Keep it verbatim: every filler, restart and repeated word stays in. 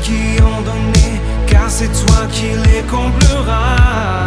qui ont donné, car c'est toi qui les combleras.